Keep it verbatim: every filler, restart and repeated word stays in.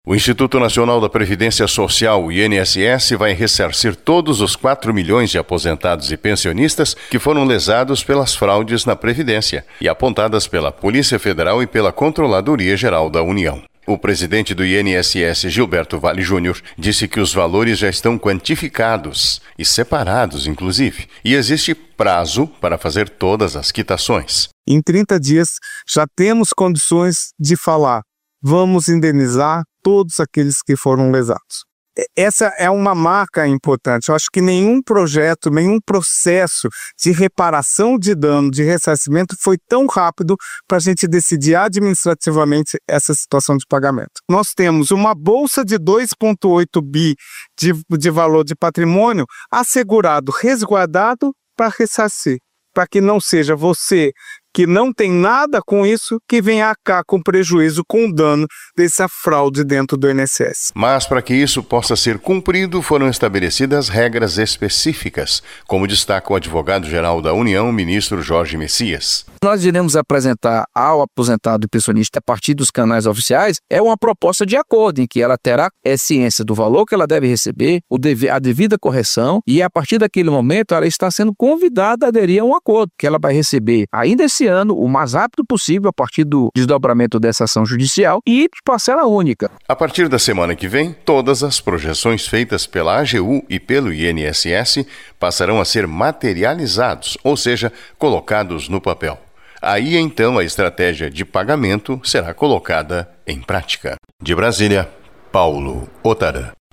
O Instituto Nacional da Previdência Social, o I N S S, vai ressarcir todos os quatro milhões de aposentados e pensionistas que foram lesados pelas fraudes na Previdência e apontadas pela Polícia Federal e pela Controladoria Geral da União. O presidente do I N S S, Gilberto Vale Júnior, disse que os valores já estão quantificados e separados, inclusive, e existe prazo para fazer todas as quitações. Em trinta dias já temos condições de falar, vamos indenizar todos aqueles que foram lesados. Essa é uma marca importante. Eu acho que nenhum projeto, nenhum processo de reparação de dano, de ressarcimento foi tão rápido para a gente decidir administrativamente essa situação de pagamento. Nós temos uma bolsa de dois vírgula oito bi de, de valor de patrimônio assegurado, resguardado para ressarcir, para que não seja você que não tem nada com isso, que venha cá com prejuízo, com dano dessa fraude dentro do I N S S. Mas para que isso possa ser cumprido, foram estabelecidas regras específicas, como destaca o advogado-geral da União, ministro Jorge Messias. Nós iremos apresentar ao aposentado e pensionista, a partir dos canais oficiais, é uma proposta de acordo, em que ela terá ciência do valor que ela deve receber, o deve, a devida correção, e a partir daquele momento ela está sendo convidada a aderir a um acordo, que ela vai receber ainda esse ano, o mais rápido possível, a partir do desdobramento dessa ação judicial e de parcela única. A partir da semana que vem, todas as projeções feitas pela A G U e pelo I N S S passarão a ser materializados, ou seja, colocados no papel. Aí então a estratégia de pagamento será colocada em prática. De Brasília, Paulo Otara.